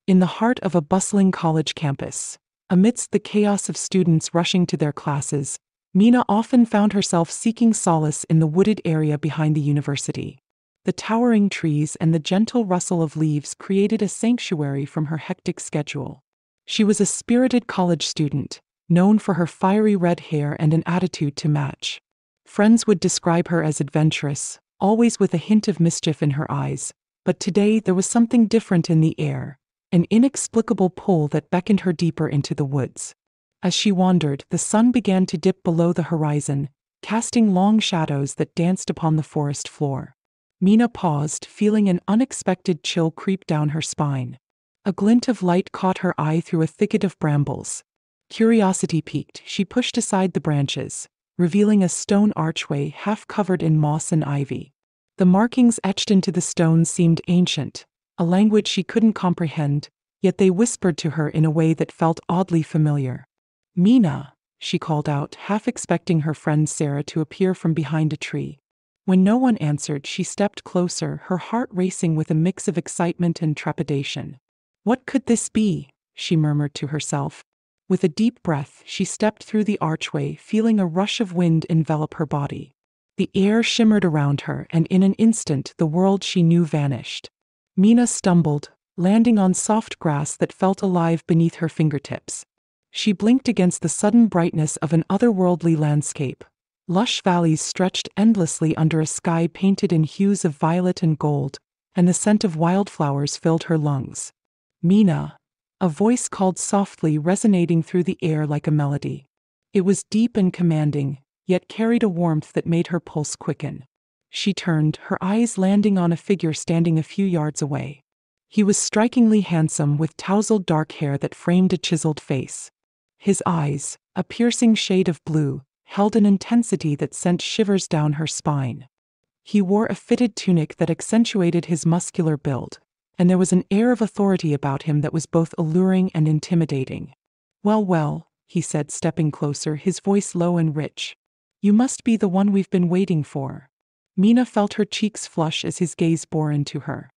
in the heart of a bustling college campus. Amidst the chaos of students rushing to their classes, Mina often found herself seeking solace in the wooded area behind the university. The towering trees and the gentle rustle of leaves created a sanctuary from her hectic schedule. She was a spirited college student, known for her fiery red hair and an attitude to match. Friends would describe her as adventurous, always with a hint of mischief in her eyes, but today there was something different in the air, an inexplicable pull that beckoned her deeper into the woods. As she wandered, the sun began to dip below the horizon, casting long shadows that danced upon the forest floor. Mina paused, feeling an unexpected chill creep down her spine. A glint of light caught her eye through a thicket of brambles. Curiosity piqued, she pushed aside the branches, revealing a stone archway half covered in moss and ivy. The markings etched into the stones seemed ancient, a language she couldn't comprehend, yet they whispered to her in a way that felt oddly familiar. "Mina," she called out, half expecting her friend Sarah to appear from behind a tree. When no one answered, she stepped closer, her heart racing with a mix of excitement and trepidation. "What could this be?" she murmured to herself. With a deep breath, she stepped through the archway, feeling a rush of wind envelop her body. The air shimmered around her, and in an instant the world she knew vanished. Mina stumbled, landing on soft grass that felt alive beneath her fingertips. She blinked against the sudden brightness of an otherworldly landscape. Lush valleys stretched endlessly under a sky painted in hues of violet and gold, and the scent of wildflowers filled her lungs. "Mina," a voice called softly, resonating through the air like a melody. It was deep and commanding, yet carried a warmth that made her pulse quicken. She turned, her eyes landing on a figure standing a few yards away. He was strikingly handsome, with tousled dark hair that framed a chiseled face. His eyes, a piercing shade of blue, held an intensity that sent shivers down her spine. He wore a fitted tunic that accentuated his muscular build, and there was an air of authority about him that was both alluring and intimidating. Well, he said, stepping closer, his voice low and rich. "You must be the one we've been waiting for." Mina felt her cheeks flush as his gaze bore into her.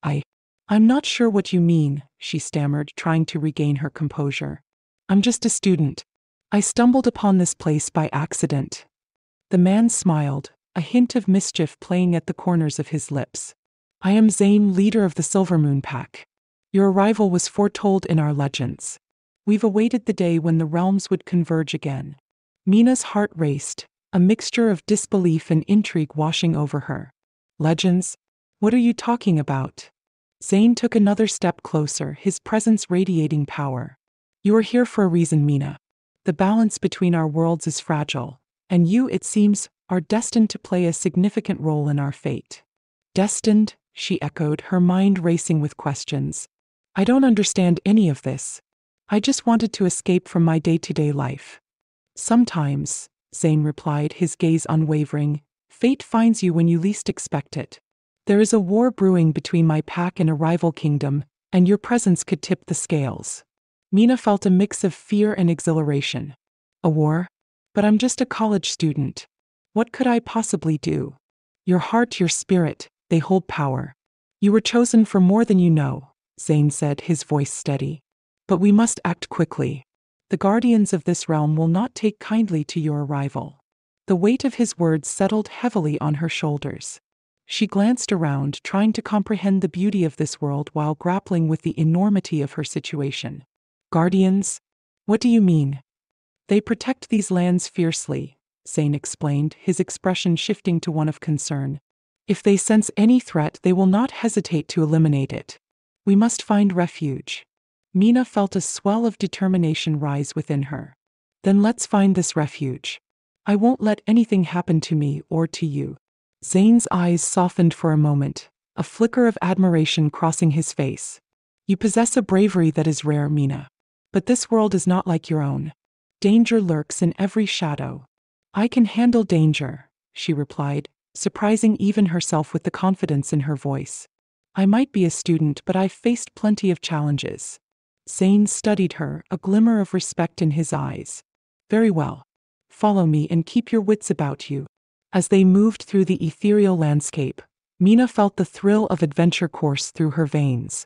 I'm not sure what you mean," she stammered, trying to regain her composure. "I'm just a student. I stumbled upon this place by accident." The man smiled, a hint of mischief playing at the corners of his lips. "I am Zane, leader of the Silvermoon Pack. Your arrival was foretold in our legends. We've awaited the day when the realms would converge again." Mina's heart raced, a mixture of disbelief and intrigue washing over her. "Legends? What are you talking about?" Zane took another step closer, his presence radiating power. "You are here for a reason, Mina. The balance between our worlds is fragile, and you, it seems, are destined to play a significant role in our fate." "Destined?" she echoed, her mind racing with questions. "I don't understand any of this. I just wanted to escape from my day-to-day life." "Sometimes," Zane replied, his gaze unwavering, "fate finds you when you least expect it. There is a war brewing between my pack and a rival kingdom, and your presence could tip the scales." Mina felt a mix of fear and exhilaration. "A war? But I'm just a college student. What could I possibly do?" "Your heart, your spirit, they hold power. You were chosen for more than you know," Zane said, his voice steady. "But we must act quickly. The guardians of this realm will not take kindly to your arrival." The weight of his words settled heavily on her shoulders. She glanced around, trying to comprehend the beauty of this world while grappling with the enormity of her situation. "Guardians? What do you mean?" "They protect these lands fiercely," Zane explained, his expression shifting to one of concern. "If they sense any threat, they will not hesitate to eliminate it. We must find refuge." Mina felt a swell of determination rise within her. "Then let's find this refuge. I won't let anything happen to me or to you." Zane's eyes softened for a moment, a flicker of admiration crossing his face. "You possess a bravery that is rare, Mina. But this world is not like your own. Danger lurks in every shadow." "I can handle danger," she replied, surprising even herself with the confidence in her voice. "I might be a student, but I've faced plenty of challenges." Zane studied her, a glimmer of respect in his eyes. "Very well. Follow me and keep your wits about you." As they moved through the ethereal landscape, Mina felt the thrill of adventure course through her veins.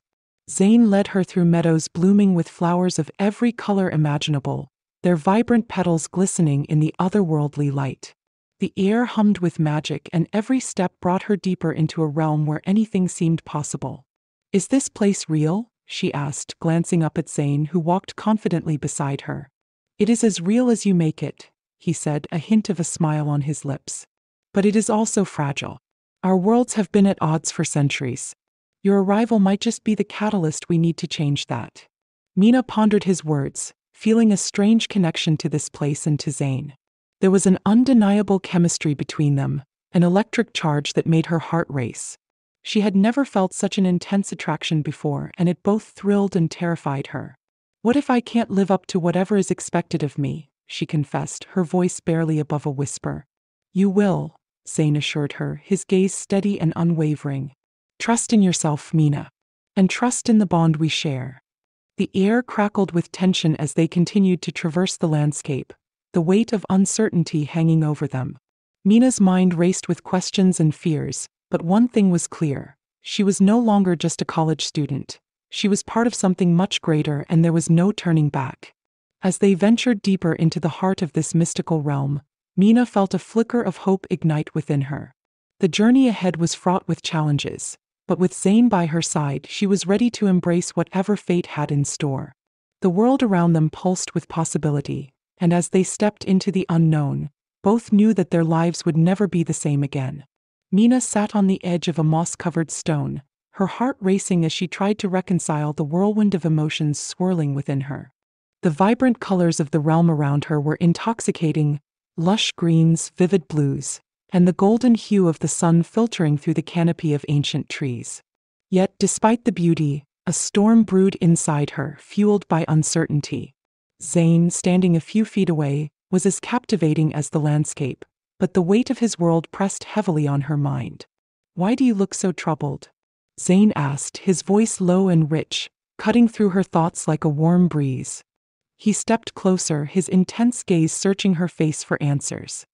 Zane led her through meadows blooming with flowers of every color imaginable, their vibrant petals glistening in the otherworldly light. The air hummed with magic, and every step brought her deeper into a realm where anything seemed possible. "Is this place real?" she asked, glancing up at Zane, who walked confidently beside her. "It is as real as you make it," he said, a hint of a smile on his lips. "But it is also fragile. Our worlds have been at odds for centuries. Your arrival might just be the catalyst we need to change that." Mina pondered his words, feeling a strange connection to this place and to Zane. There was an undeniable chemistry between them, an electric charge that made her heart race. She had never felt such an intense attraction before, and it both thrilled and terrified her. "What if I can't live up to whatever is expected of me?" she confessed, her voice barely above a whisper. "You will," Zane assured her, his gaze steady and unwavering. "Trust in yourself, Mina. And trust in the bond we share." The air crackled with tension as they continued to traverse the landscape, the weight of uncertainty hanging over them. Mina's mind raced with questions and fears, but one thing was clear. She was no longer just a college student. She was part of something much greater, and there was no turning back. As they ventured deeper into the heart of this mystical realm, Mina felt a flicker of hope ignite within her. The journey ahead was fraught with challenges, but with Zane by her side, she was ready to embrace whatever fate had in store. The world around them pulsed with possibility, and as they stepped into the unknown, both knew that their lives would never be the same again. Mina sat on the edge of a moss-covered stone, her heart racing as she tried to reconcile the whirlwind of emotions swirling within her. The vibrant colors of the realm around her were intoxicating, lush greens, vivid blues, and the golden hue of the sun filtering through the canopy of ancient trees. Yet, despite the beauty, a storm brewed inside her, fueled by uncertainty. Zane, standing a few feet away, was as captivating as the landscape, but the weight of his world pressed heavily on her mind. "Why do you look so troubled?" Zane asked, his voice low and rich, cutting through her thoughts like a warm breeze. He stepped closer, his intense gaze searching her face for answers.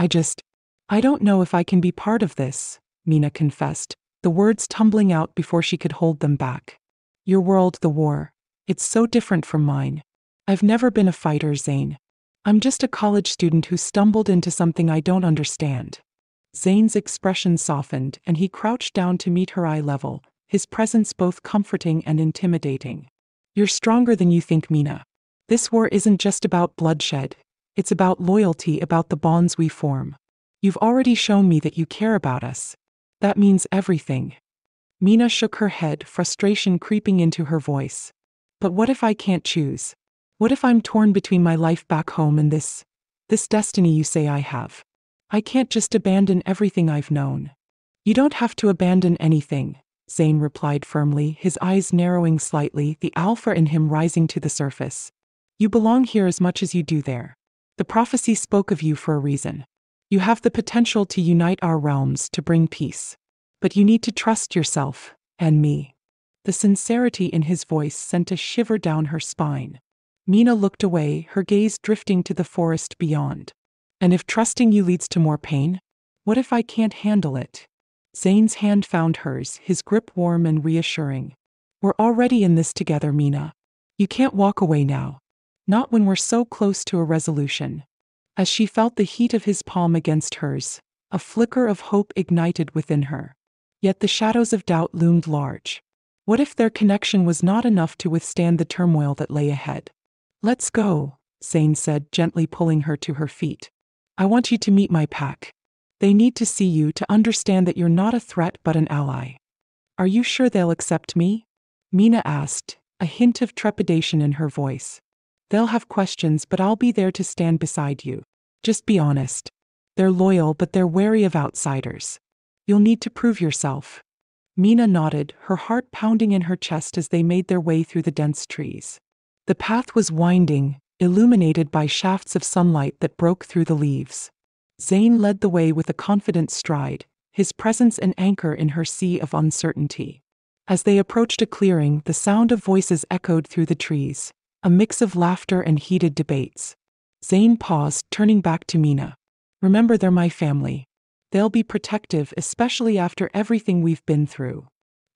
I don't know if I can be part of this," Mina confessed, the words tumbling out before she could hold them back. "Your world, the war, it's so different from mine. I've never been a fighter, Zane. I'm just a college student who stumbled into something I don't understand." Zane's expression softened, and he crouched down to meet her eye level, his presence both comforting and intimidating. "You're stronger than you think, Mina. This war isn't just about bloodshed. It's about loyalty, about the bonds we form. You've already shown me that you care about us. That means everything." Mina shook her head, frustration creeping into her voice. "But what if I can't choose? What if I'm torn between my life back home and this destiny you say I have? I can't just abandon everything I've known." "You don't have to abandon anything," Zane replied firmly, his eyes narrowing slightly, the alpha in him rising to the surface. "You belong here as much as you do there. The prophecy spoke of you for a reason. You have the potential to unite our realms, to bring peace. But you need to trust yourself, and me." The sincerity in his voice sent a shiver down her spine. Mina looked away, her gaze drifting to the forest beyond. "And if trusting you leads to more pain? What if I can't handle it?" Zane's hand found hers, his grip warm and reassuring. "We're already in this together, Mina. You can't walk away now. Not when we're so close to a resolution." As she felt the heat of his palm against hers, a flicker of hope ignited within her. Yet the shadows of doubt loomed large. What if their connection was not enough to withstand the turmoil that lay ahead? "Let's go," Zane said, gently pulling her to her feet. "I want you to meet my pack. They need to see you, to understand that you're not a threat but an ally." "Are you sure they'll accept me?" Mina asked, a hint of trepidation in her voice. "They'll have questions, but I'll be there to stand beside you. Just be honest. They're loyal, but they're wary of outsiders. You'll need to prove yourself." Mina nodded, her heart pounding in her chest as they made their way through the dense trees. The path was winding, illuminated by shafts of sunlight that broke through the leaves. Zane led the way with a confident stride, his presence an anchor in her sea of uncertainty. As they approached a clearing, the sound of voices echoed through the trees, a mix of laughter and heated debates. Zane paused, turning back to Mina. "Remember, they're my family. They'll be protective, especially after everything we've been through."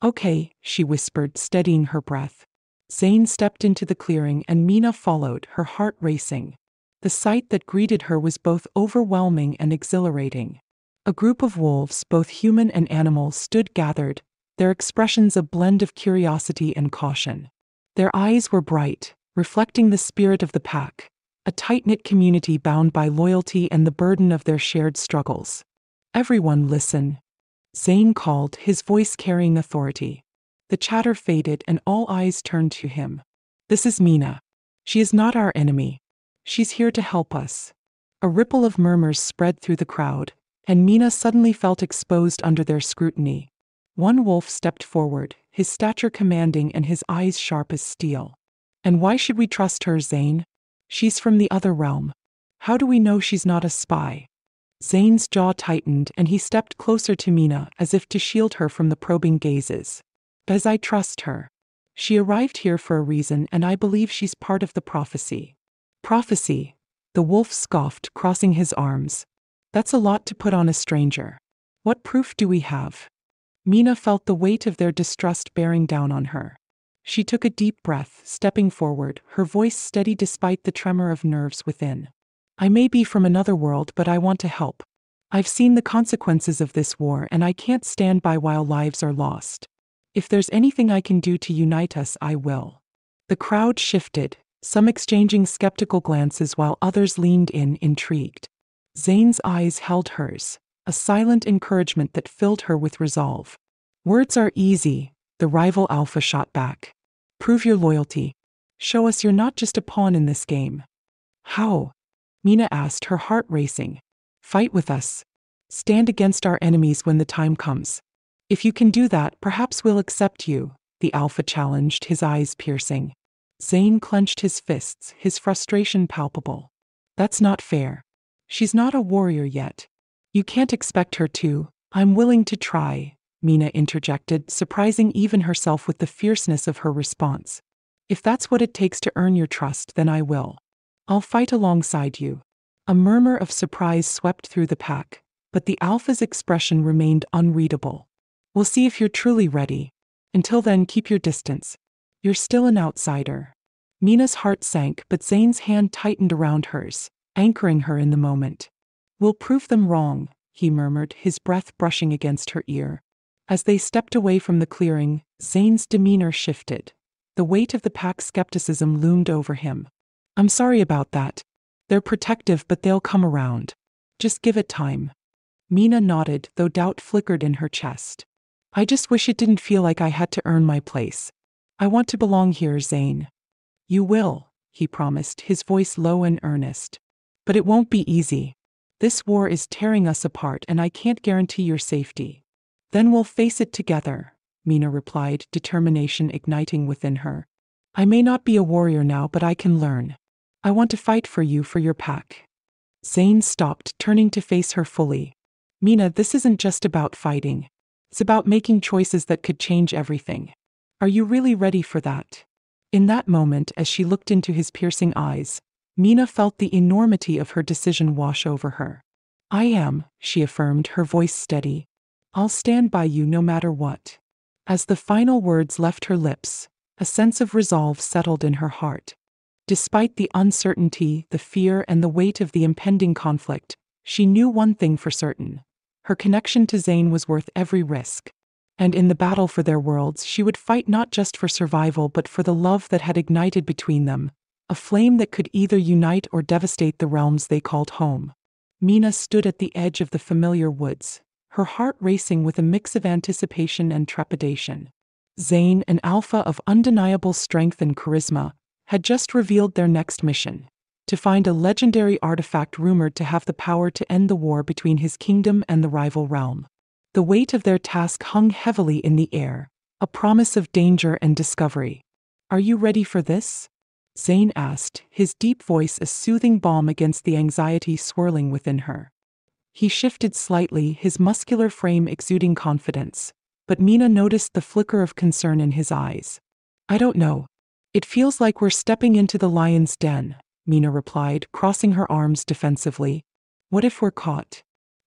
Okay, she whispered, steadying her breath. Zane stepped into the clearing and Mina followed, her heart racing. The sight that greeted her was both overwhelming and exhilarating. A group of wolves, both human and animal, stood gathered, their expressions a blend of curiosity and caution. Their eyes were bright, reflecting the spirit of the pack, a tight-knit community bound by loyalty and the burden of their shared struggles. Everyone listen, Zane called, his voice carrying authority. The chatter faded and all eyes turned to him. This is Mina. She is not our enemy. She's here to help us. A ripple of murmurs spread through the crowd, and Mina suddenly felt exposed under their scrutiny. One wolf stepped forward, his stature commanding and his eyes sharp as steel. And why should we trust her, Zane? She's from the other realm. How do we know she's not a spy? Zane's jaw tightened and he stepped closer to Mina as if to shield her from the probing gazes. As I trust her. She arrived here for a reason and I believe she's part of the prophecy. Prophecy? The wolf scoffed, crossing his arms. That's a lot to put on a stranger. What proof do we have? Mina felt the weight of their distrust bearing down on her. She took a deep breath, stepping forward, her voice steady despite the tremor of nerves within. I may be from another world, but I want to help. I've seen the consequences of this war and I can't stand by while lives are lost. If there's anything I can do to unite us, I will. The crowd shifted, some exchanging skeptical glances while others leaned in, intrigued. Zane's eyes held hers, a silent encouragement that filled her with resolve. Words are easy, the rival Alpha shot back. Prove your loyalty. Show us you're not just a pawn in this game. How? Mina asked, her heart racing. Fight with us. Stand against our enemies when the time comes. If you can do that, perhaps we'll accept you, the Alpha challenged, his eyes piercing. Zane clenched his fists, his frustration palpable. That's not fair. She's not a warrior yet. You can't expect her to. I'm willing to try, Mina interjected, surprising even herself with the fierceness of her response. If that's what it takes to earn your trust, then I will. I'll fight alongside you. A murmur of surprise swept through the pack, but the Alpha's expression remained unreadable. We'll see if you're truly ready. Until then, keep your distance. You're still an outsider. Mina's heart sank, but Zane's hand tightened around hers, anchoring her in the moment. We'll prove them wrong, he murmured, his breath brushing against her ear. As they stepped away from the clearing, Zane's demeanor shifted. The weight of the pack's skepticism loomed over him. I'm sorry about that. They're protective, but they'll come around. Just give it time. Mina nodded, though doubt flickered in her chest. I just wish it didn't feel like I had to earn my place. I want to belong here, Zane. You will, he promised, his voice low and earnest. But it won't be easy. This war is tearing us apart and I can't guarantee your safety. Then we'll face it together, Mina replied, determination igniting within her. I may not be a warrior now, but I can learn. I want to fight for you, for your pack. Zane stopped, turning to face her fully. Mina, this isn't just about fighting. It's about making choices that could change everything. Are you really ready for that? In that moment, as she looked into his piercing eyes, Mina felt the enormity of her decision wash over her. I am, she affirmed, her voice steady. I'll stand by you no matter what. As the final words left her lips, a sense of resolve settled in her heart. Despite the uncertainty, the fear, and the weight of the impending conflict, she knew one thing for certain. Her connection to Zane was worth every risk. And in the battle for their worlds, she would fight not just for survival but for the love that had ignited between them, a flame that could either unite or devastate the realms they called home. Mina stood at the edge of the familiar woods, her heart racing with a mix of anticipation and trepidation. Zane, an Alpha of undeniable strength and charisma, had just revealed their next mission. To find a legendary artifact rumored to have the power to end the war between his kingdom and the rival realm. The weight of their task hung heavily in the air, a promise of danger and discovery. Are you ready for this? Zane asked, his deep voice a soothing balm against the anxiety swirling within her. He shifted slightly, his muscular frame exuding confidence, but Mina noticed the flicker of concern in his eyes. I don't know. It feels like we're stepping into the lion's den, Mina replied, crossing her arms defensively. What if we're caught?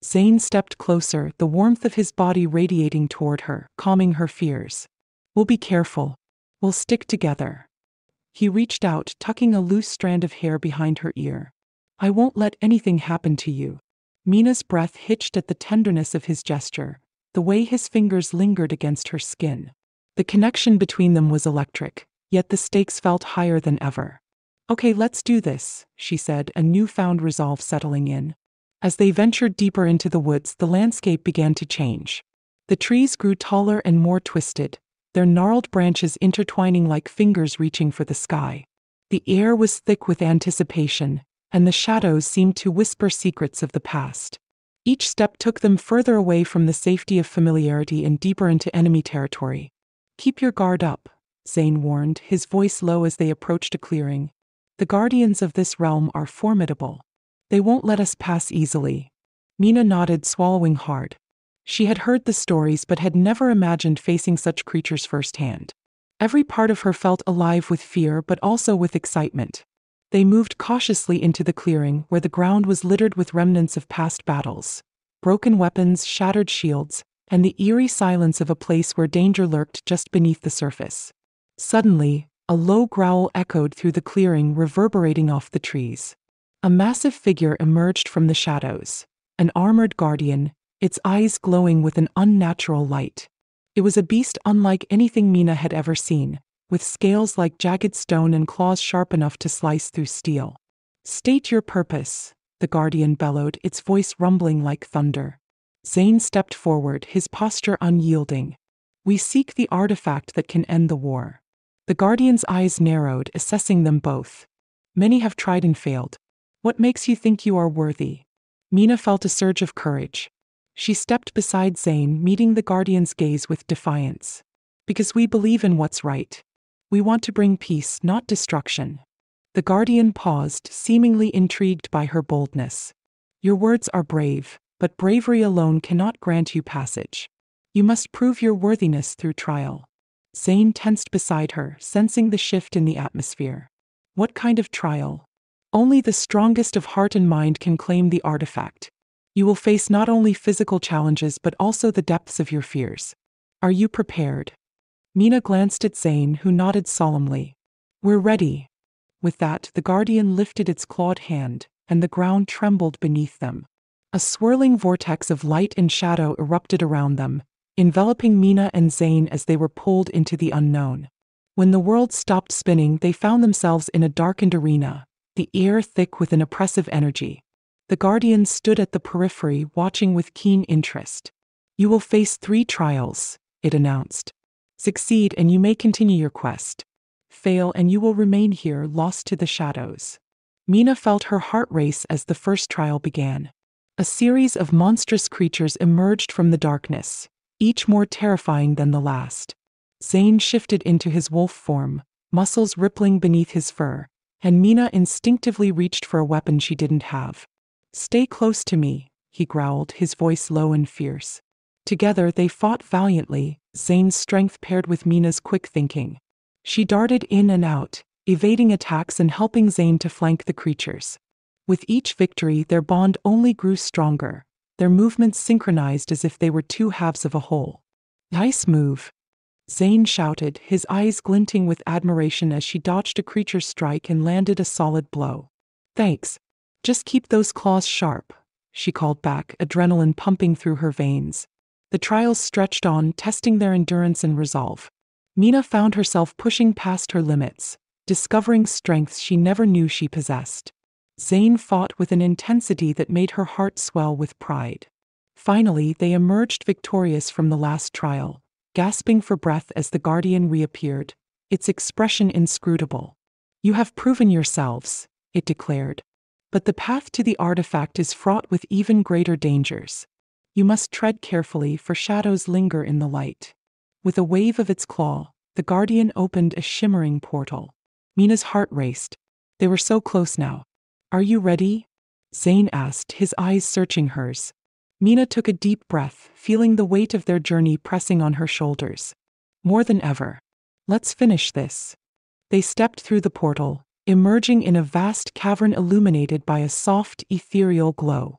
Zane stepped closer, the warmth of his body radiating toward her, calming her fears. We'll be careful. We'll stick together. He reached out, tucking a loose strand of hair behind her ear. I won't let anything happen to you. Mina's breath hitched at the tenderness of his gesture, the way his fingers lingered against her skin. The connection between them was electric, yet the stakes felt higher than ever. Okay, let's do this, she said, a newfound resolve settling in. As they ventured deeper into the woods, the landscape began to change. The trees grew taller and more twisted, their gnarled branches intertwining like fingers reaching for the sky. The air was thick with anticipation, and the shadows seemed to whisper secrets of the past. Each step took them further away from the safety of familiarity and deeper into enemy territory. Keep your guard up, Zane warned, his voice low as they approached a clearing. The guardians of this realm are formidable. They won't let us pass easily. Mina nodded, swallowing hard. She had heard the stories but had never imagined facing such creatures firsthand. Every part of her felt alive with fear but also with excitement. They moved cautiously into the clearing, where the ground was littered with remnants of past battles. Broken weapons, shattered shields, and the eerie silence of a place where danger lurked just beneath the surface. Suddenly, a low growl echoed through the clearing, reverberating off the trees. A massive figure emerged from the shadows, an armored guardian, its eyes glowing with an unnatural light. It was a beast unlike anything Mina had ever seen, with scales like jagged stone and claws sharp enough to slice through steel. State your purpose, the guardian bellowed, its voice rumbling like thunder. Zane stepped forward, his posture unyielding. We seek the artifact that can end the war. The guardian's eyes narrowed, assessing them both. Many have tried and failed. What makes you think you are worthy? Mina felt a surge of courage. She stepped beside Zane, meeting the guardian's gaze with defiance. Because we believe in what's right. We want to bring peace, not destruction. The guardian paused, seemingly intrigued by her boldness. Your words are brave, but bravery alone cannot grant you passage. You must prove your worthiness through trial. Zane tensed beside her, sensing the shift in the atmosphere. What kind of trial? Only the strongest of heart and mind can claim the artifact. You will face not only physical challenges but also the depths of your fears. Are you prepared? Mina glanced at Zane, who nodded solemnly. We're ready. With that, the guardian lifted its clawed hand, and the ground trembled beneath them. A swirling vortex of light and shadow erupted around them, enveloping Mina and Zane as they were pulled into the unknown. When the world stopped spinning, they found themselves in a darkened arena, the air thick with an oppressive energy. The guardian stood at the periphery, watching with keen interest. You will face 3 trials, it announced. Succeed and you may continue your quest. Fail and you will remain here, lost to the shadows. Mina felt her heart race as the first trial began. A series of monstrous creatures emerged from the darkness, each more terrifying than the last. Zane shifted into his wolf form, muscles rippling beneath his fur, and Mina instinctively reached for a weapon she didn't have. Stay close to me, he growled, his voice low and fierce. Together they fought valiantly, Zane's strength paired with Mina's quick thinking. She darted in and out, evading attacks and helping Zane to flank the creatures. With each victory, their bond only grew stronger, their movements synchronized as if they were 2 halves of a whole. Nice move, Zane shouted, his eyes glinting with admiration as she dodged a creature's strike and landed a solid blow. Thanks. Just keep those claws sharp, she called back, adrenaline pumping through her veins. The trials stretched on, testing their endurance and resolve. Mina found herself pushing past her limits, discovering strengths she never knew she possessed. Zane fought with an intensity that made her heart swell with pride. Finally, they emerged victorious from the last trial, gasping for breath as the guardian reappeared, its expression inscrutable. You have proven yourselves, it declared. But the path to the artifact is fraught with even greater dangers. You must tread carefully, for shadows linger in the light. With a wave of its claw, the guardian opened a shimmering portal. Mina's heart raced. They were so close now. Are you ready? Zane asked, his eyes searching hers. Mina took a deep breath, feeling the weight of their journey pressing on her shoulders. More than ever. Let's finish this. They stepped through the portal, emerging in a vast cavern illuminated by a soft, ethereal glow.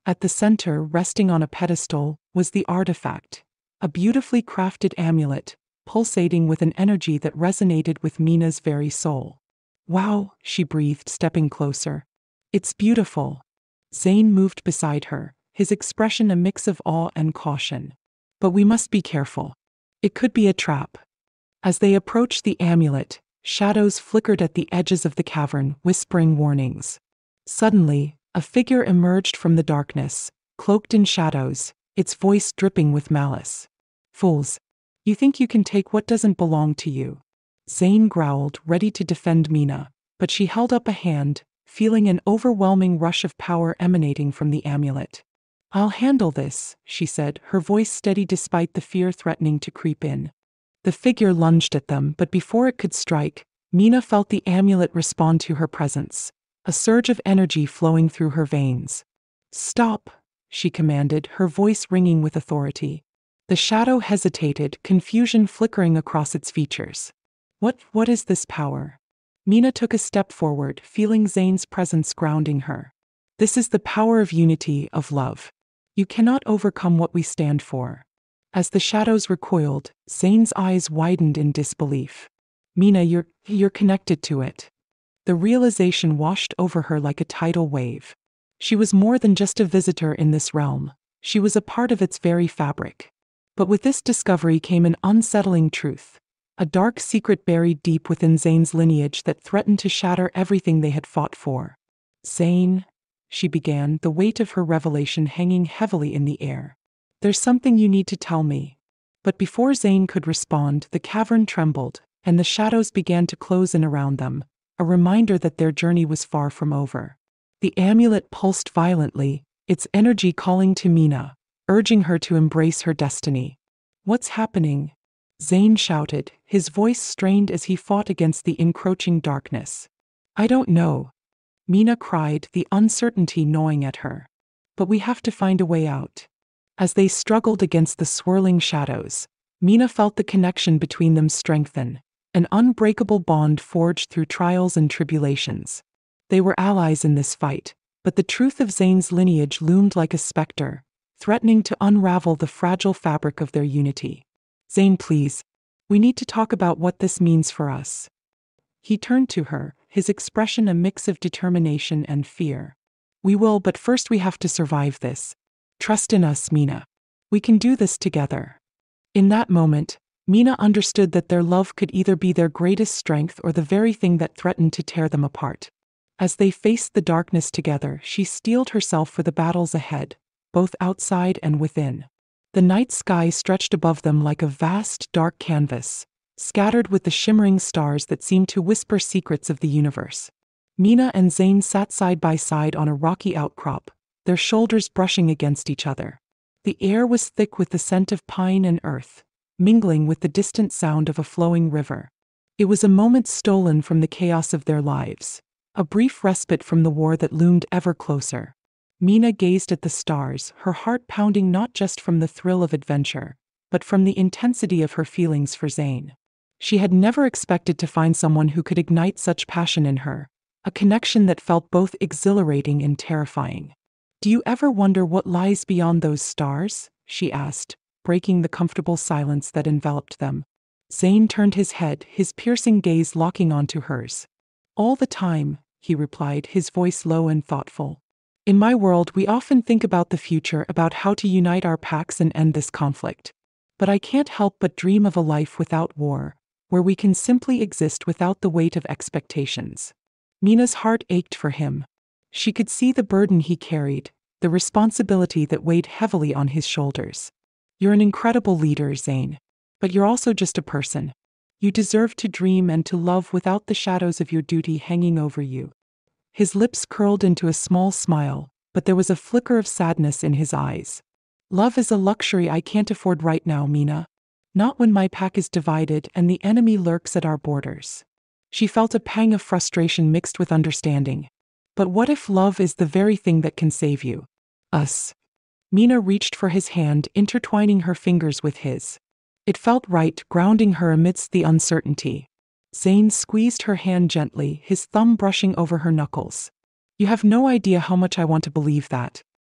At the center, resting on a pedestal, was the artifact, a beautifully crafted amulet, pulsating with an energy that resonated with Mina's very soul. "Wow," she breathed, stepping closer. "It's beautiful." Zane moved beside her, his expression a mix of awe and caution. "But we must be careful. It could be a trap." As they approached the amulet, shadows flickered at the edges of the cavern, whispering warnings. Suddenly, a figure emerged from the darkness, cloaked in shadows, its voice dripping with malice. "Fools! You think you can take what doesn't belong to you." Zane growled, ready to defend Mina, but she held up a hand, feeling an overwhelming rush of power emanating from the amulet. "I'll handle this," she said, her voice steady despite the fear threatening to creep in. The figure lunged at them, but before it could strike, Mina felt the amulet respond to her presence, a surge of energy flowing through her veins. "Stop," she commanded, her voice ringing with authority. The shadow hesitated, confusion flickering across its features. What is this power?" Mina took a step forward, feeling Zane's presence grounding her. "This is the power of unity, of love. You cannot overcome what we stand for." As the shadows recoiled, Zane's eyes widened in disbelief. "Mina, you're connected to it." The realization washed over her like a tidal wave. She was more than just a visitor in this realm. She was a part of its very fabric. But with this discovery came an unsettling truth. A dark secret buried deep within Zane's lineage that threatened to shatter everything they had fought for. "Zane," she began, the weight of her revelation hanging heavily in the air. "There's something you need to tell me." But before Zane could respond, the cavern trembled, and the shadows began to close in around them, a reminder that their journey was far from over. The amulet pulsed violently, its energy calling to Mina, urging her to embrace her destiny. "What's happening?" Zane shouted, his voice strained as he fought against the encroaching darkness. "I don't know," Mina cried, the uncertainty gnawing at her. "But we have to find a way out." As they struggled against the swirling shadows, Mina felt the connection between them strengthen, an unbreakable bond forged through trials and tribulations. They were allies in this fight, but the truth of Zane's lineage loomed like a specter, threatening to unravel the fragile fabric of their unity. "Zane, please. We need to talk about what this means for us." He turned to her, his expression a mix of determination and fear. "We will, but first we have to survive this. Trust in us, Mina. We can do this together." In that moment, Mina understood that their love could either be their greatest strength or the very thing that threatened to tear them apart. As they faced the darkness together, she steeled herself for the battles ahead, both outside and within. The night sky stretched above them like a vast, dark canvas, scattered with the shimmering stars that seemed to whisper secrets of the universe. Mina and Zane sat side by side on a rocky outcrop, their shoulders brushing against each other. The air was thick with the scent of pine and earth, mingling with the distant sound of a flowing river. It was a moment stolen from the chaos of their lives, a brief respite from the war that loomed ever closer. Mina gazed at the stars, her heart pounding not just from the thrill of adventure, but from the intensity of her feelings for Zane. She had never expected to find someone who could ignite such passion in her, a connection that felt both exhilarating and terrifying. "Do you ever wonder what lies beyond those stars?" she asked, breaking the comfortable silence that enveloped them. Zane turned his head, his piercing gaze locking onto hers. "All the time," he replied, his voice low and thoughtful. "In my world, we often think about the future, about how to unite our packs and end this conflict. But I can't help but dream of a life without war, where we can simply exist without the weight of expectations." Mina's heart ached for him. She could see the burden he carried, the responsibility that weighed heavily on his shoulders. "You're an incredible leader, Zane. But you're also just a person. You deserve to dream and to love without the shadows of your duty hanging over you." His lips curled into a small smile, but there was a flicker of sadness in his eyes. "Love is a luxury I can't afford right now, Mina. Not when my pack is divided and the enemy lurks at our borders." She felt a pang of frustration mixed with understanding. "But what if love is the very thing that can save you? Us." Mina reached for his hand, intertwining her fingers with his. It felt right, grounding her amidst the uncertainty. Zane squeezed her hand gently, his thumb brushing over her knuckles. "You have no idea how much I want to believe that."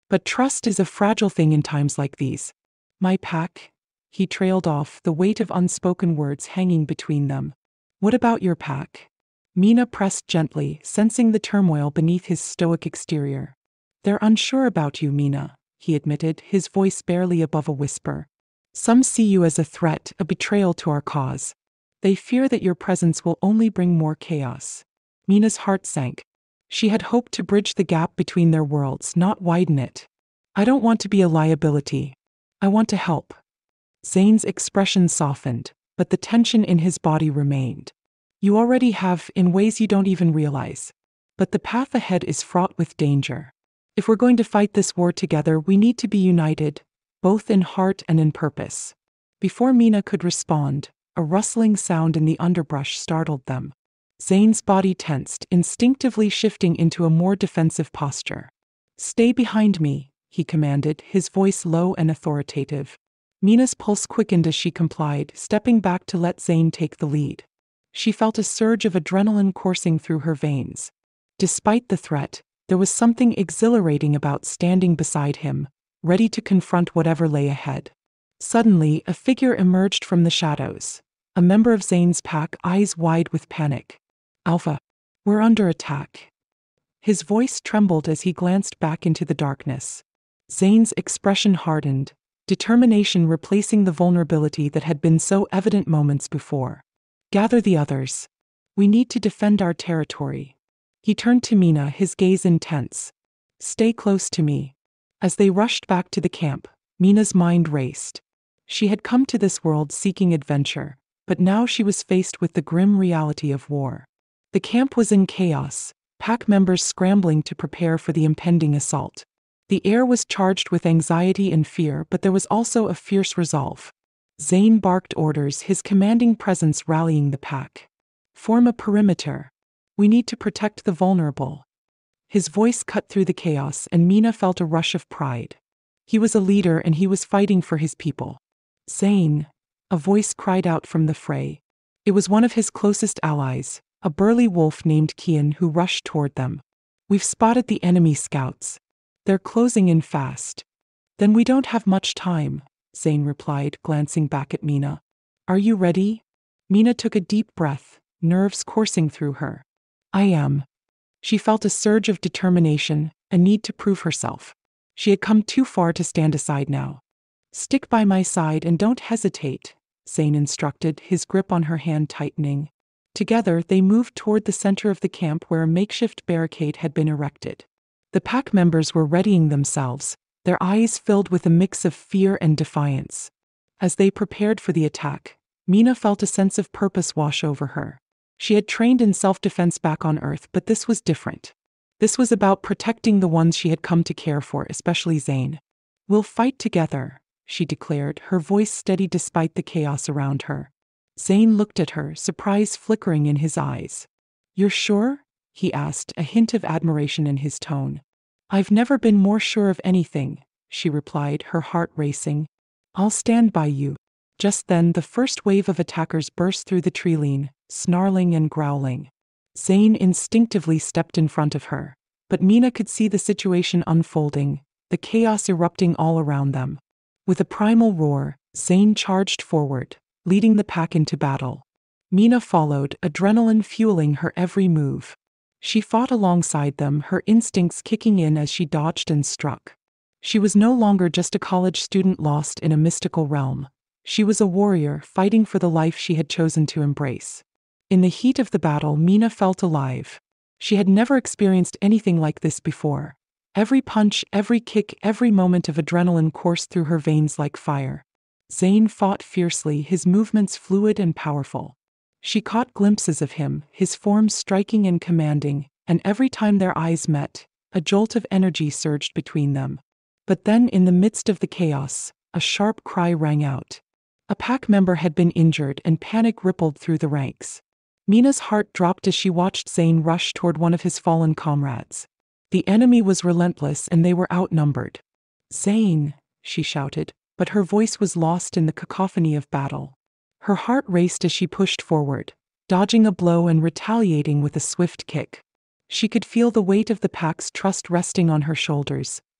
But trust is a fragile thing in times like these. My pack? He trailed off, the weight of unspoken words hanging between them. What about your pack? Mina pressed gently, sensing the turmoil beneath his stoic exterior. They're unsure about you, Mina, he admitted, his voice barely above a whisper. Some see you as a threat, a betrayal to our cause. They fear that your presence will only bring more chaos. Mina's heart sank. She had hoped to bridge the gap between their worlds, not widen it. I don't want to be a liability. I want to help. Zane's expression softened, but the tension in his body remained. You already have, in ways you don't even realize. But the path ahead is fraught with danger. If we're going to fight this war together, we need to be united, both in heart and in purpose. Before Mina could respond, a rustling sound in the underbrush startled them. Zane's body tensed, instinctively shifting into a more defensive posture. Stay behind me, he commanded, his voice low and authoritative. Mina's pulse quickened as she complied, stepping back to let Zane take the lead. She felt a surge of adrenaline coursing through her veins. Despite the threat, there was something exhilarating about standing beside him, ready to confront whatever lay ahead. Suddenly, a figure emerged from the shadows. A member of Zane's pack, eyes wide with panic. Alpha, we're under attack. His voice trembled as he glanced back into the darkness. Zane's expression hardened, determination replacing the vulnerability that had been so evident moments before. Gather the others. We need to defend our territory. He turned to Mina, his gaze intense. Stay close to me. As they rushed back to the camp, Mina's mind raced. She had come to this world seeking adventure, but now she was faced with the grim reality of war. The camp was in chaos, pack members scrambling to prepare for the impending assault. The air was charged with anxiety and fear, but there was also a fierce resolve. Zane barked orders, his commanding presence rallying the pack. Form a perimeter. We need to protect the vulnerable. His voice cut through the chaos, and Mina felt a rush of pride. He was a leader and he was fighting for his people. Zane, a voice cried out from the fray. It was one of his closest allies, a burly wolf named Kian, who rushed toward them. We've spotted the enemy scouts. They're closing in fast. Then we don't have much time, Zane replied, glancing back at Mina. Are you ready? Mina took a deep breath, nerves coursing through her. I am. She felt a surge of determination, a need to prove herself. She had come too far to stand aside now. Stick by my side and don't hesitate, Zane instructed, his grip on her hand tightening. Together, they moved toward the center of the camp where a makeshift barricade had been erected. The pack members were readying themselves, their eyes filled with a mix of fear and defiance. As they prepared for the attack, Mina felt a sense of purpose wash over her. She had trained in self-defense back on Earth, but this was different. This was about protecting the ones she had come to care for, especially Zane. We'll fight together, she declared, her voice steady despite the chaos around her. Zane looked at her, surprise flickering in his eyes. You're sure? He asked, a hint of admiration in his tone. I've never been more sure of anything, she replied, her heart racing. I'll stand by you. Just then, the first wave of attackers burst through the tree line, snarling and growling. Zane instinctively stepped in front of her, but Mina could see the situation unfolding, the chaos erupting all around them. With a primal roar, Zane charged forward, leading the pack into battle. Mina followed, adrenaline fueling her every move. She fought alongside them, her instincts kicking in as she dodged and struck. She was no longer just a college student lost in a mystical realm. She was a warrior fighting for the life she had chosen to embrace. In the heat of the battle, Mina felt alive. She had never experienced anything like this before. Every punch, every kick, every moment of adrenaline coursed through her veins like fire. Zane fought fiercely, his movements fluid and powerful. She caught glimpses of him, his form striking and commanding, and every time their eyes met, a jolt of energy surged between them. But then, in the midst of the chaos, a sharp cry rang out. A pack member had been injured and panic rippled through the ranks. Mina's heart dropped as she watched Zane rush toward one of his fallen comrades. The enemy was relentless and they were outnumbered. Zane, she shouted, but her voice was lost in the cacophony of battle. Her heart raced as she pushed forward, dodging a blow and retaliating with a swift kick. She could feel the weight of the pack's trust resting on her shoulders,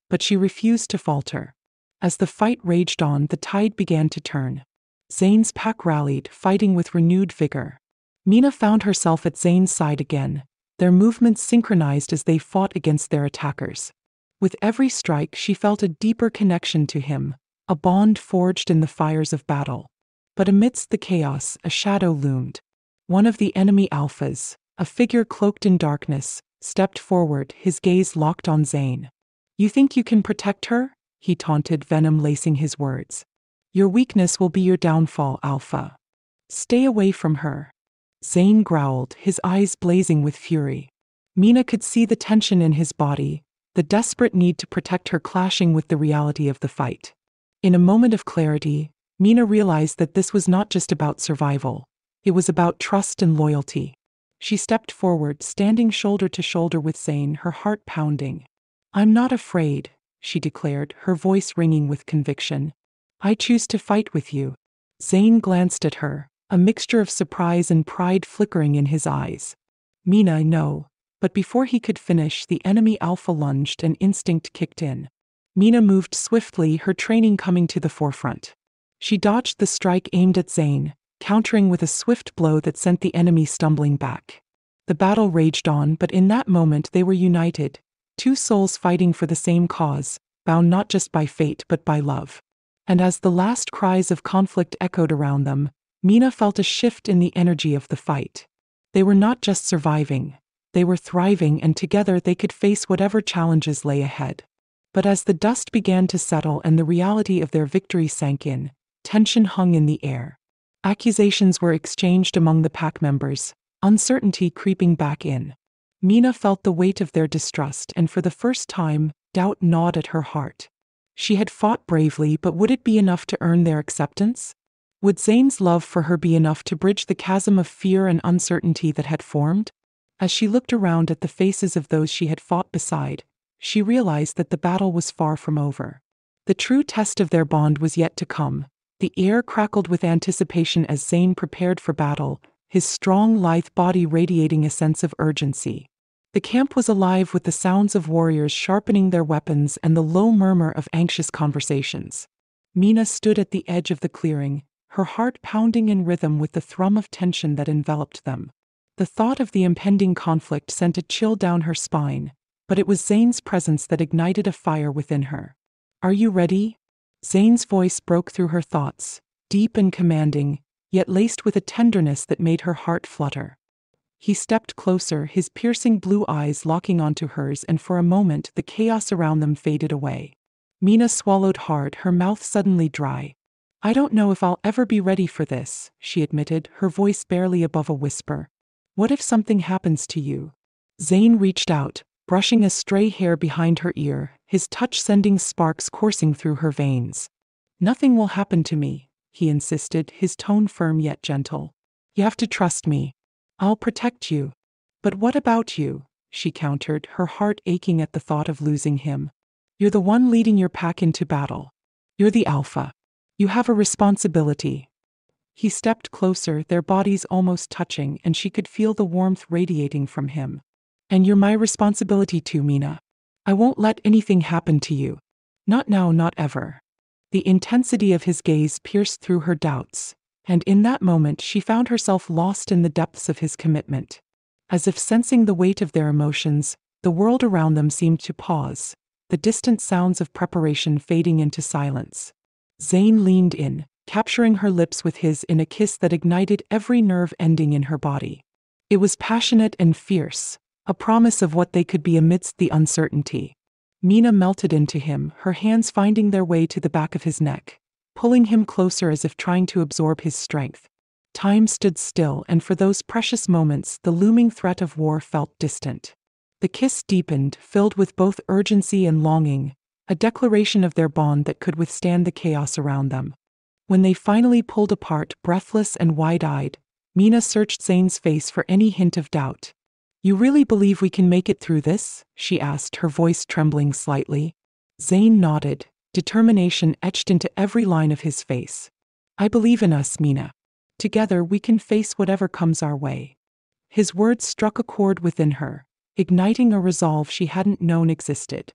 But she refused to falter. As the fight raged on, the tide began to turn. Zayn's pack rallied, fighting with renewed vigor. Mina found herself at Zayn's side again, their movements synchronized as they fought against their attackers. With every strike, she felt a deeper connection to him, a bond forged in the fires of battle. But amidst the chaos, a shadow loomed. One of the enemy alphas, a figure cloaked in darkness, stepped forward, his gaze locked on Zayn. "You think you can protect her?" he taunted, venom lacing his words. "Your weakness will be your downfall, Alpha. Stay away from her." Zayn growled, his eyes blazing with fury. Mina could see the tension in his body, the desperate need to protect her clashing with the reality of the fight. In a moment of clarity, Mina realized that this was not just about survival. It was about trust and loyalty. She stepped forward, standing shoulder to shoulder with Zayn, her heart pounding. "I'm not afraid," she declared, her voice ringing with conviction. "I choose to fight with you." Zayn glanced at her, a mixture of surprise and pride flickering in his eyes. "Mina, no." But before he could finish, the enemy alpha lunged and instinct kicked in. Mina moved swiftly, her training coming to the forefront. She dodged the strike aimed at Zayn, countering with a swift blow that sent the enemy stumbling back. The battle raged on, but in that moment they were united, two souls fighting for the same cause, bound not just by fate but by love. And as the last cries of conflict echoed around them, Mina felt a shift in the energy of the fight. They were not just surviving, they were thriving, and together they could face whatever challenges lay ahead. But as the dust began to settle and the reality of their victory sank in, tension hung in the air. Accusations were exchanged among the pack members, uncertainty creeping back in. Mina felt the weight of their distrust, and for the first time, doubt gnawed at her heart. She had fought bravely, but would it be enough to earn their acceptance? Would Zayn's love for her be enough to bridge the chasm of fear and uncertainty that had formed? As she looked around at the faces of those she had fought beside, she realized that the battle was far from over. The true test of their bond was yet to come. The air crackled with anticipation as Zayn prepared for battle, his strong, lithe body radiating a sense of urgency. The camp was alive with the sounds of warriors sharpening their weapons and the low murmur of anxious conversations. Mina stood at the edge of the clearing, her heart pounding in rhythm with the thrum of tension that enveloped them. The thought of the impending conflict sent a chill down her spine, but it was Zayn's presence that ignited a fire within her. "Are you ready?" Zayn's voice broke through her thoughts, deep and commanding, yet laced with a tenderness that made her heart flutter. He stepped closer, his piercing blue eyes locking onto hers, and for a moment the chaos around them faded away. Mina swallowed hard, her mouth suddenly dry. "I don't know if I'll ever be ready for this," she admitted, her voice barely above a whisper. "What if something happens to you?" Zayn reached out, brushing a stray hair behind her ear, his touch sending sparks coursing through her veins. "Nothing will happen to me," he insisted, his tone firm yet gentle. "You have to trust me. I'll protect you." "But what about you?" she countered, her heart aching at the thought of losing him. "You're the one leading your pack into battle. You're the alpha. You have a responsibility." He stepped closer, their bodies almost touching, and she could feel the warmth radiating from him. "And you're my responsibility too, Mina. I won't let anything happen to you. Not now, not ever." The intensity of his gaze pierced through her doubts, and in that moment she found herself lost in the depths of his commitment. As if sensing the weight of their emotions, the world around them seemed to pause, the distant sounds of preparation fading into silence. Zayn leaned in, capturing her lips with his in a kiss that ignited every nerve ending in her body. It was passionate and fierce, a promise of what they could be amidst the uncertainty. Mina melted into him, her hands finding their way to the back of his neck, pulling him closer as if trying to absorb his strength. Time stood still, and for those precious moments the looming threat of war felt distant. The kiss deepened, filled with both urgency and longing, a declaration of their bond that could withstand the chaos around them. When they finally pulled apart, breathless and wide-eyed, Mina searched Zayn's face for any hint of doubt. "You really believe we can make it through this?" she asked, her voice trembling slightly. Zayn nodded, determination etched into every line of his face. "I believe in us, Mina. Together we can face whatever comes our way." His words struck a chord within her, igniting a resolve she hadn't known existed.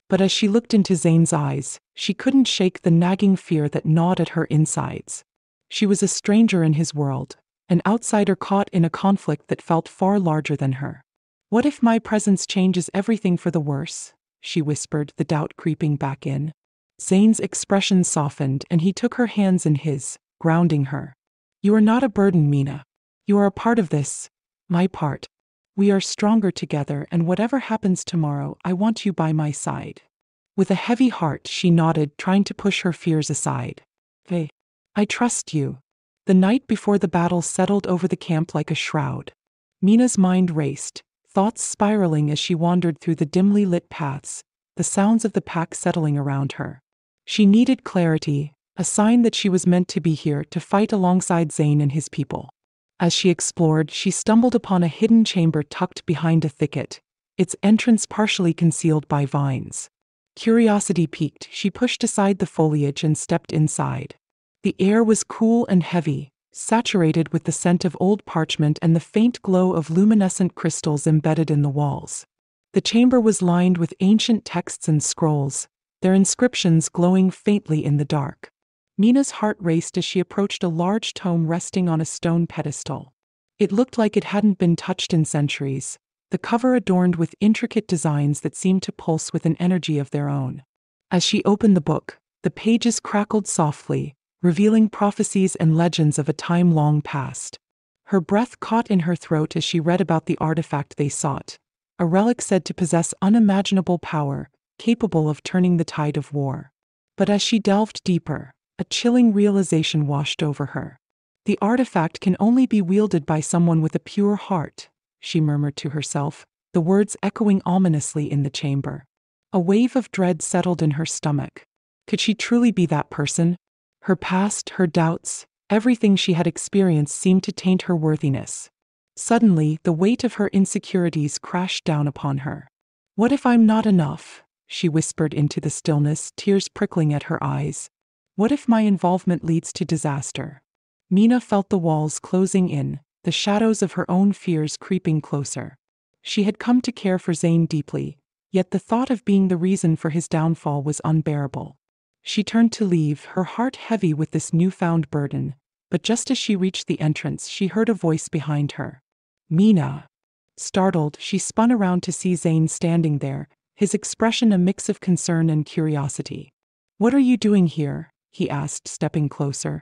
But as she looked into Zane's eyes, she couldn't shake the nagging fear that gnawed at her insides. She was a stranger in his world, an outsider caught in a conflict that felt far larger than her. "What if my presence changes everything for the worse?" she whispered, the doubt creeping back in. Zane's expression softened and he took her hands in his, grounding her. "You are not a burden, Mina. You are a part of this, my part. We are stronger together, and whatever happens tomorrow, I want you by my side." With a heavy heart, she nodded, trying to push her fears aside. "Hey, I trust you." The night before the battle settled over the camp like a shroud. Mina's mind raced, thoughts spiraling as she wandered through the dimly lit paths, the sounds of the pack settling around her. She needed clarity, a sign that she was meant to be here to fight alongside Zane and his people. As she explored, she stumbled upon a hidden chamber tucked behind a thicket, its entrance partially concealed by vines. Curiosity piqued, she pushed aside the foliage and stepped inside. The air was cool and heavy, saturated with the scent of old parchment and the faint glow of luminescent crystals embedded in the walls. The chamber was lined with ancient texts and scrolls, their inscriptions glowing faintly in the dark. Mina's heart raced as she approached a large tome resting on a stone pedestal. It looked like it hadn't been touched in centuries, the cover adorned with intricate designs that seemed to pulse with an energy of their own. As she opened the book, the pages crackled softly, revealing prophecies and legends of a time long past. Her breath caught in her throat as she read about the artifact they sought, a relic said to possess unimaginable power, capable of turning the tide of war. But as she delved deeper, a chilling realization washed over her. "The artifact can only be wielded by someone with a pure heart," she murmured to herself, the words echoing ominously in the chamber. A wave of dread settled in her stomach. Could she truly be that person? Her past, her doubts, everything she had experienced seemed to taint her worthiness. Suddenly, the weight of her insecurities crashed down upon her. "What if I'm not enough?" she whispered into the stillness, tears prickling at her eyes. "What if my involvement leads to disaster?" Mina felt the walls closing in, the shadows of her own fears creeping closer. She had come to care for Zane deeply, yet the thought of being the reason for his downfall was unbearable. She turned to leave, her heart heavy with this newfound burden, but just as she reached the entrance, she heard a voice behind her. "Mina." Startled, she spun around to see Zane standing there, his expression a mix of concern and curiosity. "What are you doing here?" he asked, stepping closer.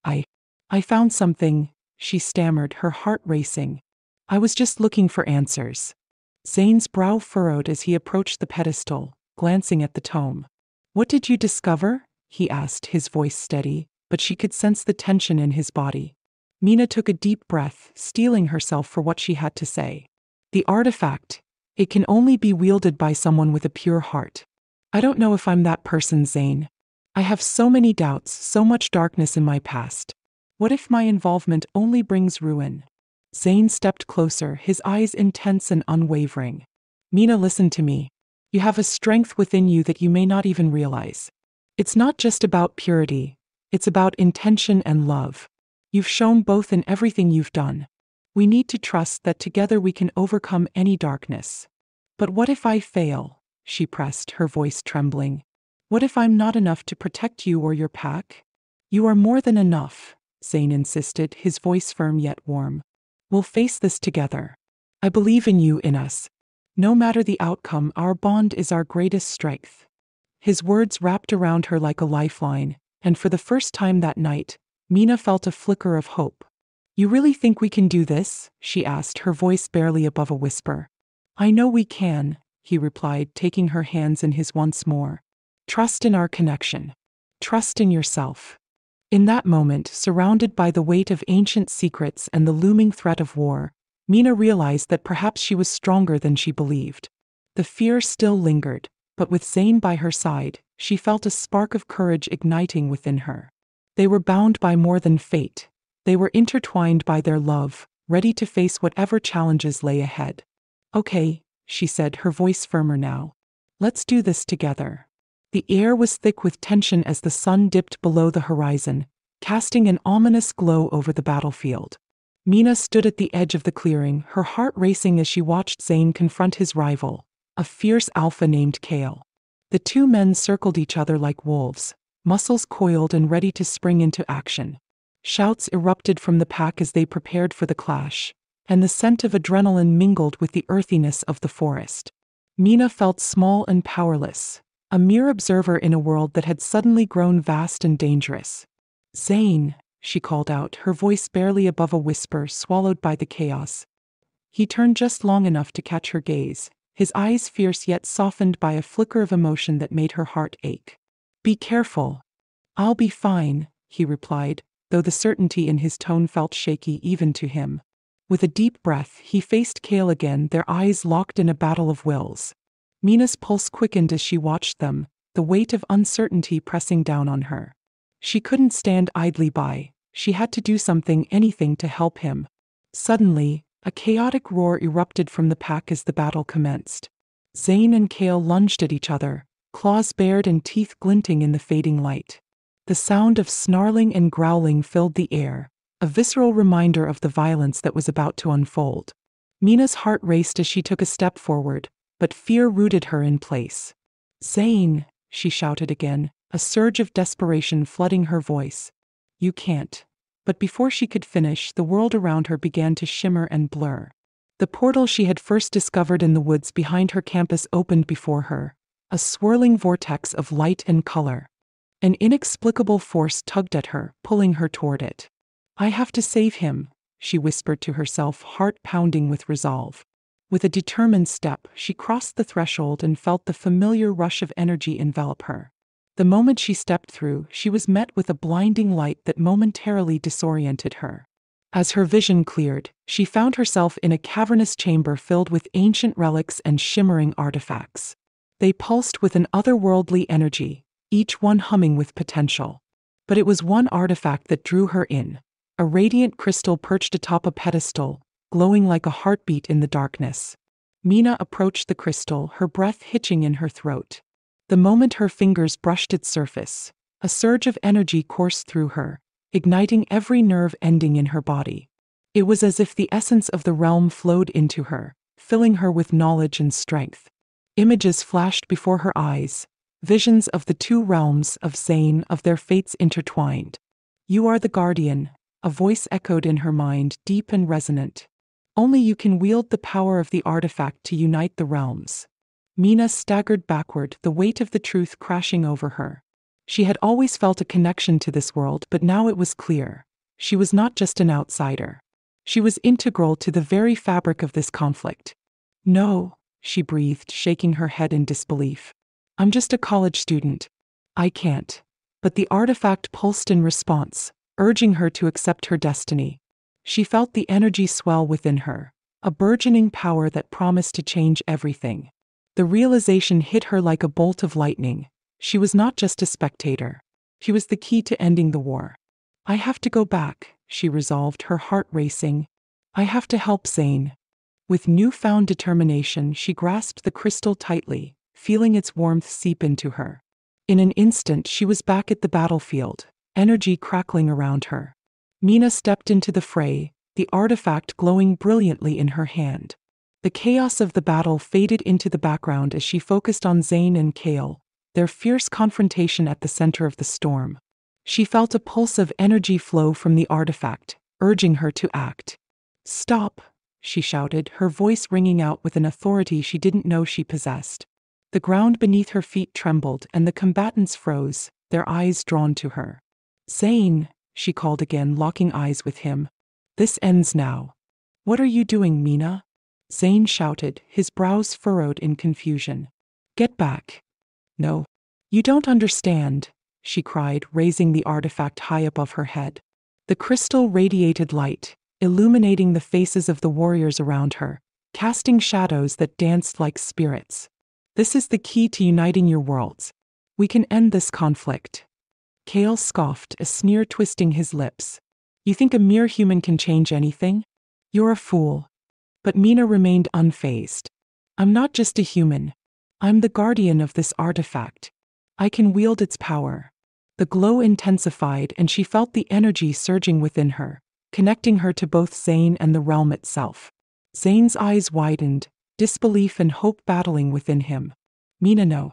I found something," she stammered, her heart racing. "I was just looking for answers." Zane's brow furrowed as he approached the pedestal, glancing at the tome. "What did you discover?" he asked, his voice steady, but she could sense the tension in his body. Mina took a deep breath, steeling herself for what she had to say. "The artifact. It can only be wielded by someone with a pure heart. I don't know if I'm that person, Zane. I have so many doubts, so much darkness in my past. What if my involvement only brings ruin?" Zane stepped closer, his eyes intense and unwavering. "Mina, listen to me. You have a strength within you that you may not even realize. It's not just about purity, it's about intention and love. You've shown both in everything you've done. We need to trust that together we can overcome any darkness." "But what if I fail?" she pressed, her voice trembling. "What if I'm not enough to protect you or your pack?" "You are more than enough," Zane insisted, his voice firm yet warm. "We'll face this together. I believe in you, in us. No matter the outcome, our bond is our greatest strength." His words wrapped around her like a lifeline, and for the first time that night, Mina felt a flicker of hope. "You really think we can do this?" she asked, her voice barely above a whisper. "I know we can," he replied, taking her hands in his once more. "Trust in our connection. Trust in yourself." In that moment, surrounded by the weight of ancient secrets and the looming threat of war, Mina realized that perhaps she was stronger than she believed. The fear still lingered, but with Zane by her side, she felt a spark of courage igniting within her. They were bound by more than fate. They were intertwined by their love, ready to face whatever challenges lay ahead. "Okay," she said, her voice firmer now. "Let's do this together." The air was thick with tension as the sun dipped below the horizon, casting an ominous glow over the battlefield. Mina stood at the edge of the clearing, her heart racing as she watched Zane confront his rival, a fierce alpha named Kale. The two men circled each other like wolves, muscles coiled and ready to spring into action. Shouts erupted from the pack as they prepared for the clash, and the scent of adrenaline mingled with the earthiness of the forest. Mina felt small and powerless, a mere observer in a world that had suddenly grown vast and dangerous. "Zane," she called out, her voice barely above a whisper swallowed by the chaos. He turned just long enough to catch her gaze, his eyes fierce yet softened by a flicker of emotion that made her heart ache. "Be careful." "I'll be fine," he replied, though the certainty in his tone felt shaky even to him. With a deep breath, he faced Kale again, their eyes locked in a battle of wills. Mina's pulse quickened as she watched them, the weight of uncertainty pressing down on her. She couldn't stand idly by, she had to do something, anything to help him. Suddenly, a chaotic roar erupted from the pack as the battle commenced. Zane and Kale lunged at each other, claws bared and teeth glinting in the fading light. The sound of snarling and growling filled the air, a visceral reminder of the violence that was about to unfold. Mina's heart raced as she took a step forward, but fear rooted her in place. "Zane," she shouted again, a surge of desperation flooding her voice. "You can't." But before she could finish, the world around her began to shimmer and blur. The portal she had first discovered in the woods behind her campus opened before her, a swirling vortex of light and color. An inexplicable force tugged at her, pulling her toward it. "I have to save him," she whispered to herself, heart pounding with resolve. With a determined step, she crossed the threshold and felt the familiar rush of energy envelop her. The moment she stepped through, she was met with a blinding light that momentarily disoriented her. As her vision cleared, she found herself in a cavernous chamber filled with ancient relics and shimmering artifacts. They pulsed with an otherworldly energy, each one humming with potential. But it was one artifact that drew her in, a radiant crystal perched atop a pedestal, glowing like a heartbeat in the darkness. Mina approached the crystal, her breath hitching in her throat. The moment her fingers brushed its surface, a surge of energy coursed through her, igniting every nerve ending in her body. It was as if the essence of the realm flowed into her, filling her with knowledge and strength. Images flashed before her eyes, visions of the two realms, of Zane, of their fates intertwined. "You are the guardian," a voice echoed in her mind, deep and resonant. "Only you can wield the power of the artifact to unite the realms." Mina staggered backward, the weight of the truth crashing over her. She had always felt a connection to this world, but now it was clear. She was not just an outsider. She was integral to the very fabric of this conflict. "No," she breathed, shaking her head in disbelief. "I'm just a college student. I can't." But the artifact pulsed in response, urging her to accept her destiny. She felt the energy swell within her, a burgeoning power that promised to change everything. The realization hit her like a bolt of lightning. She was not just a spectator. She was the key to ending the war. "I have to go back," she resolved, her heart racing. "I have to help Zane." With newfound determination, she grasped the crystal tightly, feeling its warmth seep into her. In an instant, she was back at the battlefield, energy crackling around her. Mina stepped into the fray, the artifact glowing brilliantly in her hand. The chaos of the battle faded into the background as she focused on Zane and Kale, their fierce confrontation at the center of the storm. She felt a pulse of energy flow from the artifact, urging her to act. "Stop," she shouted, her voice ringing out with an authority she didn't know she possessed. The ground beneath her feet trembled and the combatants froze, their eyes drawn to her. "Zane," she called again, locking eyes with him. "This ends now." "What are you doing, Mina?" Zane shouted, his brows furrowed in confusion. "Get back." "No. You don't understand," she cried, raising the artifact high above her head. The crystal radiated light, illuminating the faces of the warriors around her, casting shadows that danced like spirits. "This is the key to uniting your worlds. We can end this conflict." Kale scoffed, a sneer twisting his lips. "You think a mere human can change anything? You're a fool." But Mina remained unfazed. "I'm not just a human. I'm the guardian of this artifact. I can wield its power." The glow intensified and she felt the energy surging within her, connecting her to both Zane and the realm itself. Zane's eyes widened, disbelief and hope battling within him. "Mina, no.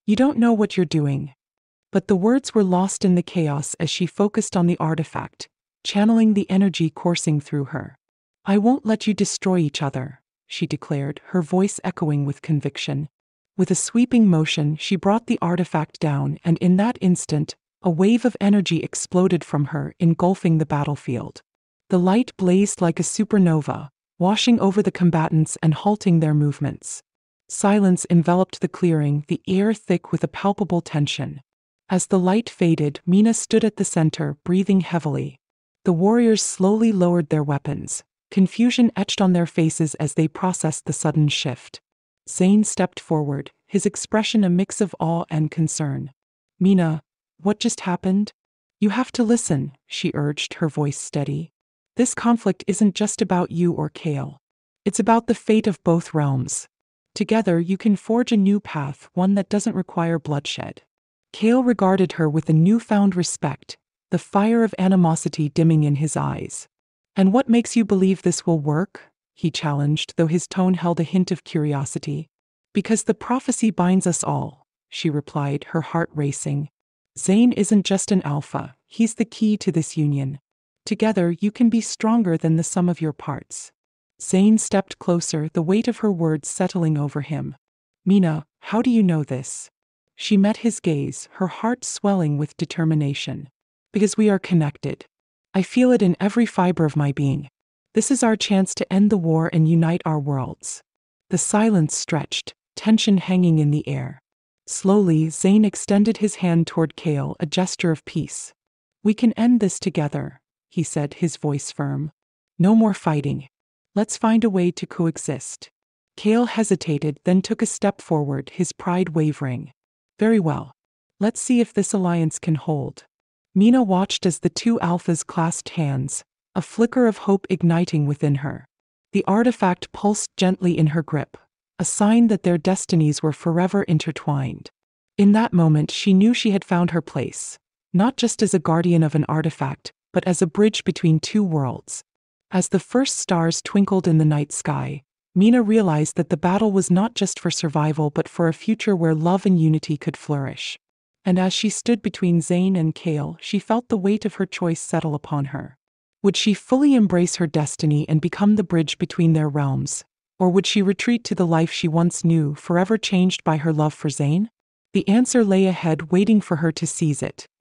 You don't know what you're doing. But the words were lost in the chaos as she focused on the artifact, channeling the energy coursing through her. I won't let you destroy each other, she declared, her voice echoing with conviction. With a sweeping motion, she brought the artifact down, and in that instant, a wave of energy exploded from her, engulfing the battlefield. The light blazed like a supernova, washing over the combatants and halting their movements. Silence enveloped the clearing, the air thick with a palpable tension. As the light faded, Mina stood at the center, breathing heavily. The warriors slowly lowered their weapons, confusion etched on their faces as they processed the sudden shift. Zane stepped forward, his expression a mix of awe and concern. Mina, what just happened? You have to listen, she urged, her voice steady. This conflict isn't just about you or Kale. It's about the fate of both realms. Together you can forge a new path, one that doesn't require bloodshed. Kale regarded her with a newfound respect, the fire of animosity dimming in his eyes. And what makes you believe this will work? He challenged, though his tone held a hint of curiosity. Because the prophecy binds us all, she replied, her heart racing. Zane isn't just an alpha, he's the key to this union. Together you can be stronger than the sum of your parts. Zane stepped closer, the weight of her words settling over him. Mina, how do you know this? She met his gaze, her heart swelling with determination. Because we are connected. I feel it in every fiber of my being. This is our chance to end the war and unite our worlds. The silence stretched, tension hanging in the air. Slowly, Zane extended his hand toward Kale, a gesture of peace. We can end this together, he said, his voice firm. No more fighting. Let's find a way to coexist. Kale hesitated, then took a step forward, his pride wavering. Very well. Let's see if this alliance can hold. Mina watched as the two alphas clasped hands, a flicker of hope igniting within her. The artifact pulsed gently in her grip, a sign that their destinies were forever intertwined. In that moment, she knew she had found her place, not just as a guardian of an artifact, but as a bridge between two worlds. As the first stars twinkled in the night sky, Mina realized that the battle was not just for survival but for a future where love and unity could flourish. And as she stood between Zane and Kale, she felt the weight of her choice settle upon her. Would she fully embrace her destiny and become the bridge between their realms? Or would she retreat to the life she once knew, forever changed by her love for Zane? The answer lay ahead, waiting for her to seize it.